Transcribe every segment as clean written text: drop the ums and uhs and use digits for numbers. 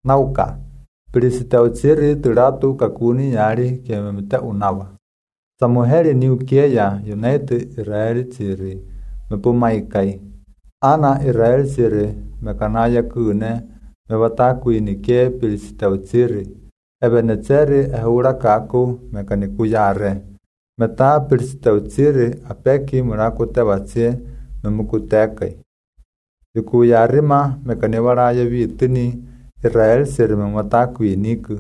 nauka pilisitautsiri tiratu kakuni yari kememte unawa. Samuheli ni ukieya yunaiti Israeli tsiri mepumaikai. Ana Israeli tsiri mekanaya kune mewatakuini ke pilisitautsiri. Ebenezeri ehura kaku mekanikuyare. Meta pilisitautsiri apeki murakute batsie memukutekai. Yukuyarima mekaniwaraya vitini Israel siri memwatakuiniku.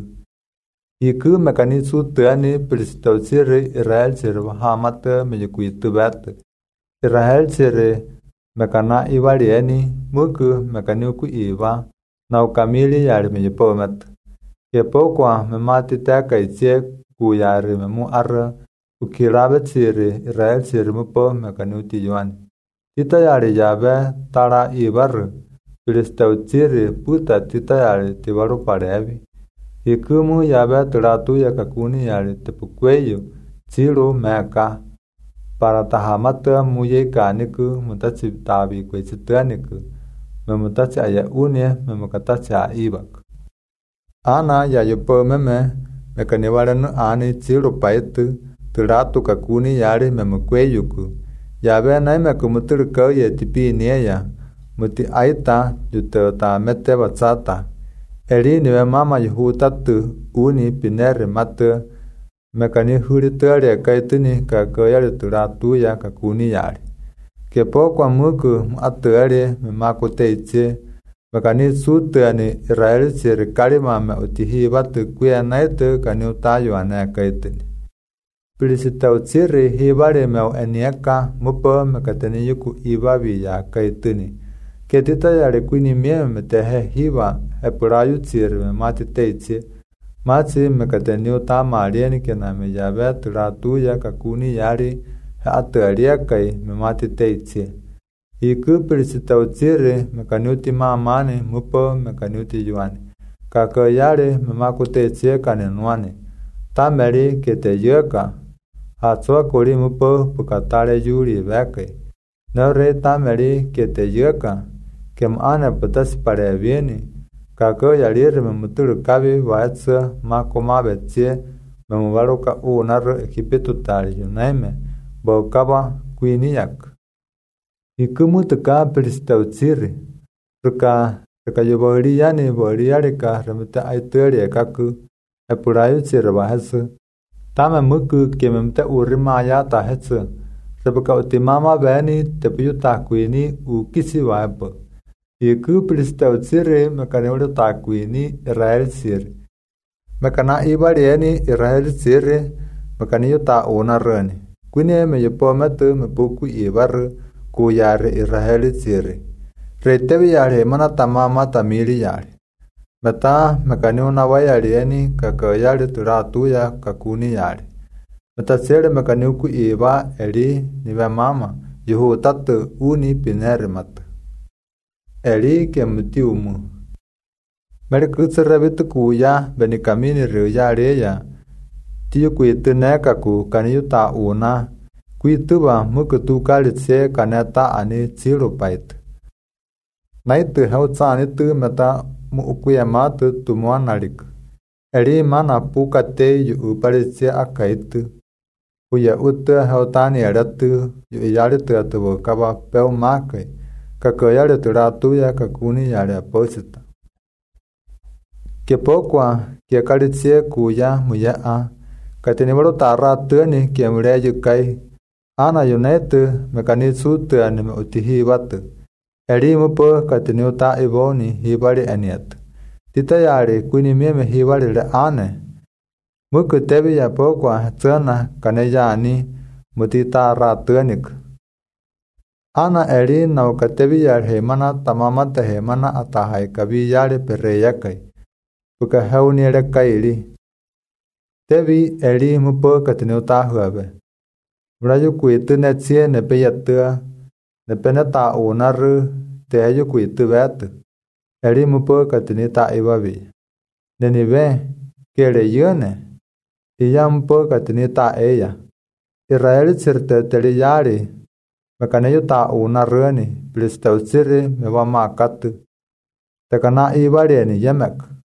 Iku mekanisu tuani pilisitautsiri Israel siri wahamate meyukuitubete. Israel siri mekana iwalieni muku mekaniuku iwa na ukamili yari meyupomete. Kepokwa mematiteka itsie kuyari memu arra ukirabe siri Israel siri mupo mekaniuti yuani. Tita yari yabe tara ibaru pilisitautsiri puta tita yari tibaru parevi. Ikumu yabe turatu ya kakuni yari tepukweyo tsiru meka para tahamata muye kaniku mutatsi tabi kwetsitaniku memutatsi aya unie memukatatsi aibak. Ana yayopo mekaniwarenu ani tsiru paitu turatu kakuni yari memukweyuku. Yabe naime kumuturukau ye tipinieya muti aita yutota mete batsata. Eri niwe mama yuhutatu uni pineri matu mekani hurituari kaituni kakoyari turatu ya kakuni yari. Kepo kwa muku atuari memakute itse mekani sutuani Israeli sirikari mame utihi batu kuya naitu kani utayu ane kaituni. Pilisitautsiri hibari meu enieka mupo mekateni yuku ibabi ya kaituni. Ketita yari kuini mie metehe hiba epurayu tsiri mematite itse. Matsi mekateni utamarieni kena mejabe turatu ya kakuni yari atuariekai mematite itse. Iku pilisitautsiri mekaniuti mamani mupo mekaniuti yuani. Kako yari memakute itse kanenuani. Tameri kete yueka. Hatsua kuri mupo pukatare yuri veke. Nore tameri kete yueka. Kem ane putas parevieni. Kako yaliri memuturu kabi vaetsa makoma betsie memubaruka unaru ekipitu tari yunaime bokaba kuiniyak. Ikumu tuka pilisitautsiri. Ruka yubori yani bori yarika remita aituri ekaku epurayu tsiri vahetsu. Tame muku kememte urima ya tahetsu. Rebuka utimama beni tepuyu takuini ukisi waepo. Iku pilisitautsiri mekaniwadu takuini Israel siri. Mekana ibarieni Israel siri mekaniyu ta unarani. Kune meyupometu mepuku ibaru kuyari Israel siri. Reitevi yari mana tamama tamiri yari. Meta mekaniuna wayarieni kakoyari turatu ya kakuni yari. Meta siri mekaniuku iba eri niwe mama yuhutatu uni pineri matu. Eri kemuti umu. Merikutsirabitu kuya benikamini riyariya. Tiyu kuitu nekaku kaniyuta una. Kuituba mukutu kalitse kaneta ani tsiru paitu. Naitu hautsani tu meta mu ukuyamatu tumuanaliku. Eri mana pukate yu uparitse akaitu. Uya utu hautani eratu yu iyaritu atubo kaba peu makai. Kakoyari turatu ya kakuni yari aposita. Kepokwa kiekalitse kuya muyaa. Katinibaru taratuni kiemure yukai. Ana yunetu mekanisu tuani me utihi batu. Eri mupo katiniuta iboni hibari eniet. Tita yari kuini mieme hibari le ane. Muku tebi ya pokwa tsana kaneyani mutita ratuanik. Ana eri naukatebi yari hemana tamamata hemana atahai kabi yari pereyakai. Puka heuni ere kairi. Tebi eri mupo katiniuta huabe. Vrayu kuitu netsie nepe yatua. Nepene ta unaru teyu kuitu betu. Eri mupo katinita ibabi. Nenive kere yune. Iya mupo katinita eya. Israeli sirte teri yari. Mekaneyu ta unaruni. Pilistautsiri mewa makatu. Tekana ibareni yemek.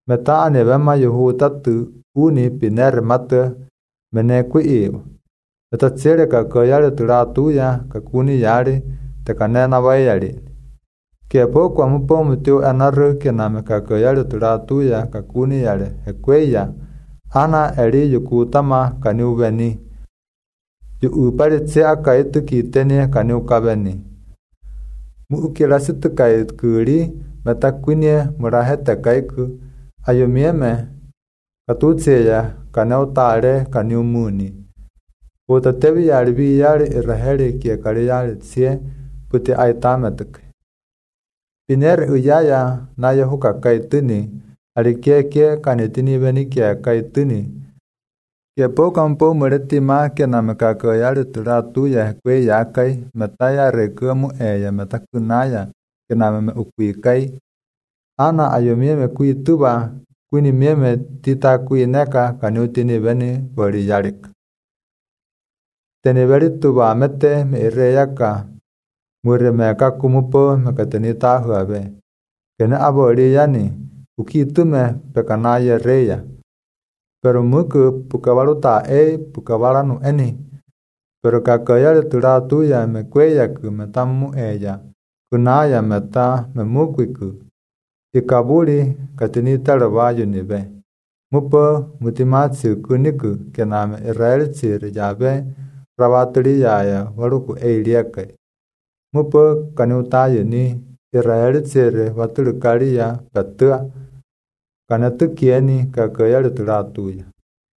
meta anevema yuhuta tu uni pinere mate mene kuiu. Meta tsere kakayale turatuya kakuni yari tekanena vayali. Kepo kwa mupo mutio anaru kename kakayale turatuya kakuni yale hekweya ana eri yukutama kaniubeni. Yu upari tse akaitu kiteni kaniukabeni. Muukilasitu kait kuri meta kunie murahete kaiku ayumieme katutseya kanautare kaniumuni. Utatevi yalibi yali iraheli kiekari yali tsie puti aitametuk. Pinere uyaya na yahuka kaituni alikeke kanitini beni kia kaituni. Kepo kampo muretima kename kakayali turatuya kwe yakai metaya rekumu eya metakunaya kename me ukuikai. Ana ayumieme kuituba kuni mieme tita kuineka kaniutini beni bori yalik. Teniberi tuba mete me ireyaka muremeka kumupo mekatenita huabe. Kena abori yani ukitume pekanaya reya. Pero muku pukawaluta pukawaranu eni. Pero kakayale turatuya me kweyaku metamu eya. Kunaya meta me mukiku. Ikabuli katinita rabayu nibe. Mupo mutimatsu kuniku kename Israel tsiri yabe rabaturi yaya waruku eiliake. Mupo kaniutayu ni Israel tsiri waturu kariya petua. Kanatukieni kakayale turatuya.